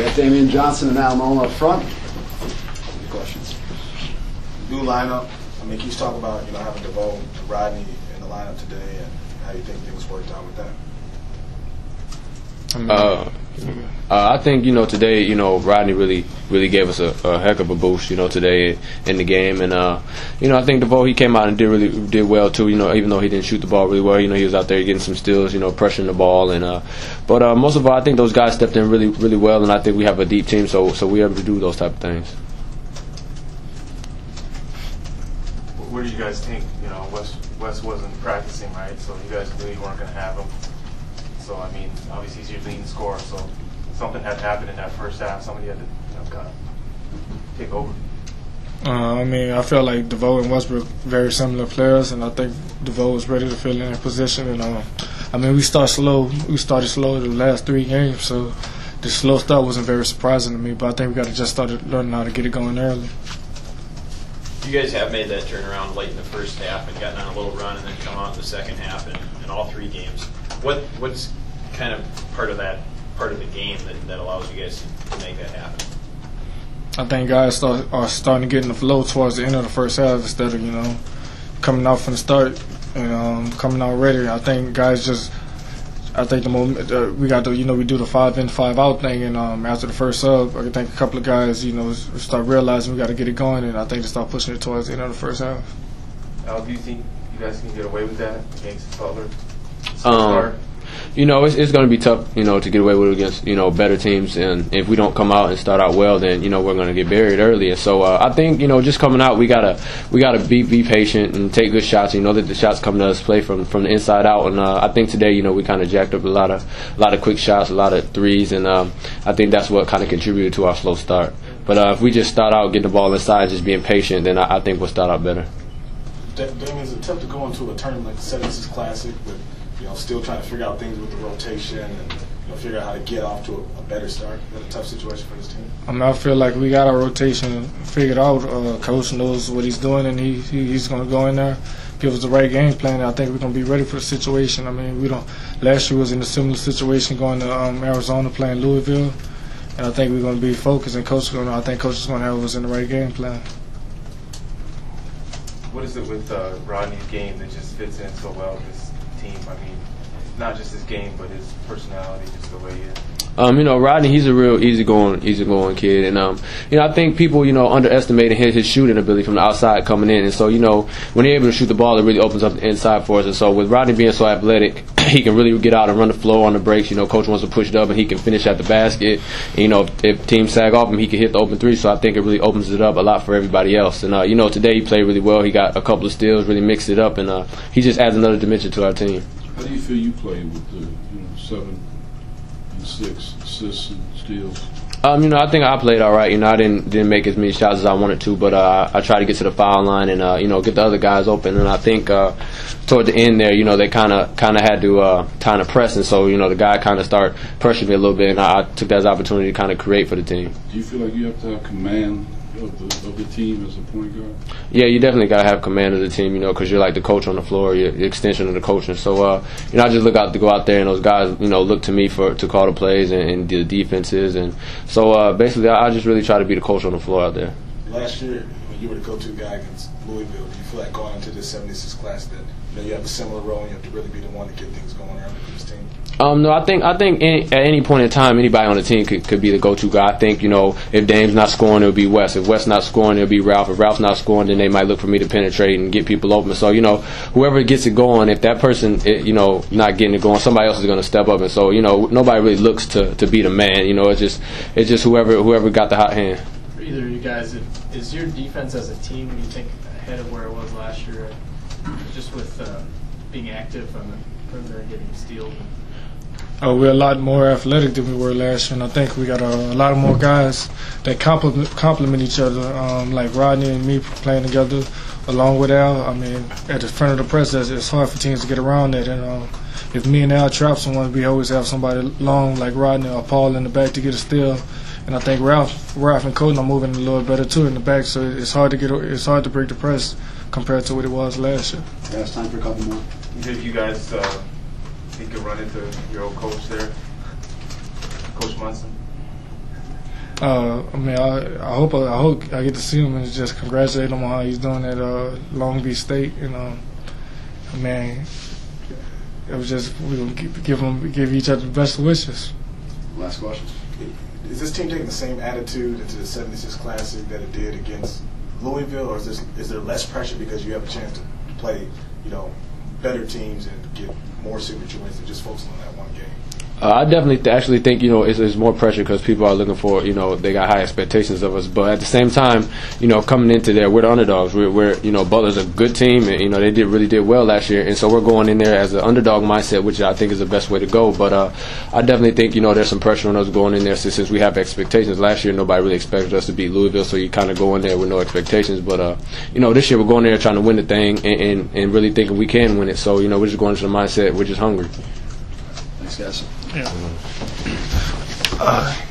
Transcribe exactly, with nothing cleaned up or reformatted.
We got Damian Johnson and Al Mullen up front. Any questions? New lineup. I mean, can you talk about, you know, having DeVoe and Rodney in the lineup today and how you think things worked out with that? Uh, uh, I think, you know, today, you know, Rodney really, really gave us a, a heck of a boost, you know, today in the game. And, uh, you know, I think DeVoe, he came out and did really did well, too, you know, even though he didn't shoot the ball really well. You know, he was out there getting some steals, you know, pressuring the ball. And uh, But uh, most of all, I think those guys stepped in really, really well, and I think we have a deep team, so so we're able to do those type of things. Where do you guys think, you know, Wes, Wes wasn't practicing, right? So you guys really weren't going to have him. So, I mean, obviously he's your leading scorer, so something had happened in that first half. Somebody had to, you know, kind of take over. Uh, I mean, I felt like DeVoe and Westbrook very similar players, and I think DeVoe was ready to fill in that position. And uh, I mean, we start slow. We started slow the last three games, so the slow start wasn't very surprising to me. But I think we got to just start learning how to get it going early. You guys have made that turnaround late in the first half and gotten on a little run, and then come out in the second half in, in all three games. What what's kind of part of that part of the game that, that allows you guys to make that happen? I think guys start, are starting to get in the flow towards the end of the first half instead of, you know, coming out from the start and um, coming out ready. I think guys just, I think the moment uh, we got to, you know, we do the five in, five out thing, and um, after the first sub, I think a couple of guys, you know, start realizing we got to get it going, and I think they start pushing it towards the end of the first half. Al, do you think you guys can get away with that against Butler? Um, you know, it's, it's going to be tough, you know, to get away with it against, you know, better teams. And if we don't come out and start out well, then, you know, we're going to get buried early. And so uh, I think, you know, just coming out, we got to we gotta be be patient and take good shots. You know that the shots come to us, play from, from the inside out. And uh, I think today, you know, we kind of jacked up a lot of a lot of quick shots, a lot of threes. And um, I think that's what kind of contributed to our slow start. But uh, if we just start out getting the ball inside, just being patient, then I, I think we'll start out better. Damian, is it tough to go into a tournament like the seventy-six Classic with, you know, still trying to figure out things with the rotation and, you know, figure out how to get off to a, a better start? Is that a tough situation for this team? I mean, I feel like we got our rotation figured out. Uh, Coach knows what he's doing, and he, he he's going to go in there, give us the right game plan. And I think we're going to be ready for the situation. I mean, we don't. Last year was in a similar situation going to um, Arizona playing Louisville, and I think we're going to be focused. And Coach, going, I think Coach is going to have us in the right game plan. What is it with uh, Rodney's game that just fits in so well with this team? I mean, not just his game, but his personality, just the way he is. Um, you know, Rodney, he's a real easygoing, easygoing kid, and um, you know, I think people, you know, underestimated his, his shooting ability from the outside coming in, and so, you know, when he's able to shoot the ball, it really opens up the inside for us. And so, with Rodney being so athletic, he can really get out and run the floor on the breaks. You know, Coach wants to push it up, and he can finish at the basket. And, you know, if, if teams sag off him, he can hit the open three. So I think it really opens it up a lot for everybody else. And uh, you know, today he played really well. He got a couple of steals, really mixed it up, and uh, he just adds another dimension to our team. How do you feel you played with the, you know, seven and six assists and steals? Um, you know, I think I played all right. You know, I didn't didn't make as many shots as I wanted to, but uh, I tried to get to the foul line and uh, you know, get the other guys open. And I think uh, toward the end there, you know, they kind of kind of had to uh, kind of press, and so, you know, the guy kind of started pressuring me a little bit, and I, I took that as an opportunity to kind of create for the team. Do you feel like you have to have command of the of the team as a point guard? Yeah, you definitely got to have command of the team, you know, because you're like the coach on the floor, you're the extension of the coach. And so, uh, you know, I just look out to go out there, and those guys, you know, look to me for to call the plays and, and the defenses. And so, uh, basically, I, I just really try to be the coach on the floor out there. Last year, when you were the go-to guy against Louisville, do you feel like going into this seventy-six class that, you know, you have a similar role and you have to really be the one to get things going early for this team? Um, no, I think I think any, at any point in time, anybody on the team could, could be the go-to guy. I think, you know, if Dame's not scoring, it'll be Wes. If Wes not scoring, it'll be Ralph. If Ralph's not scoring, then they might look for me to penetrate and get people open. So, you know, whoever gets it going, if that person, it, you know, not getting it going, somebody else is going to step up. And so, you know, nobody really looks to, to be the man. You know, it's just it's just whoever whoever got the hot hand. For either of you guys, is your defense as a team, do you think, ahead of where it was last year, just with uh, being active on the perimeter and getting steals? Uh, we're a lot more athletic than we were last year, and I think we got a, a lot of more guys that complement, complement each other, um, like Rodney and me playing together, along with Al. I mean, at the front of the press, it's hard for teams to get around that. And um, if me and Al trap someone, we always have somebody long like Rodney or Paul in the back to get a steal. And I think Ralph, Ralph and Colton are moving a little better too in the back, so it's hard to get, it's hard to break the press compared to what it was last year. Yeah, it's time for a couple more. Did you guys uh, think you'll run into your old coach there, Coach Munson? Uh, I mean, I, I hope I hope I get to see him and just congratulate him on how he's doing at uh, Long Beach State. And um, man, it was just we gonna give, give him give each other the best wishes. Last question. Is this team taking the same attitude into the seventy-six Classic that it did against Louisville, or is this is there less pressure because you have a chance to play, you know, better teams and get more signature wins than just focusing on that one game? Uh, I definitely th- actually think, you know, it's, it's more pressure because people are looking for, you know, they got high expectations of us. But at the same time, you know, coming into there, we're the underdogs. We're, we're you know, Butler's a good team, and, you know, they did really did well last year. And so we're going in there as an underdog mindset, which I think is the best way to go. But uh, I definitely think, you know, there's some pressure on us going in there since, since we have expectations. Last year, nobody really expected us to beat Louisville, so you kind of go in there with no expectations. But, uh, you know, this year we're going there trying to win the thing and, and, and really thinking we can win it. So, you know, we're just going into the mindset, we're just hungry. Thanks, guys. Yeah. Uh,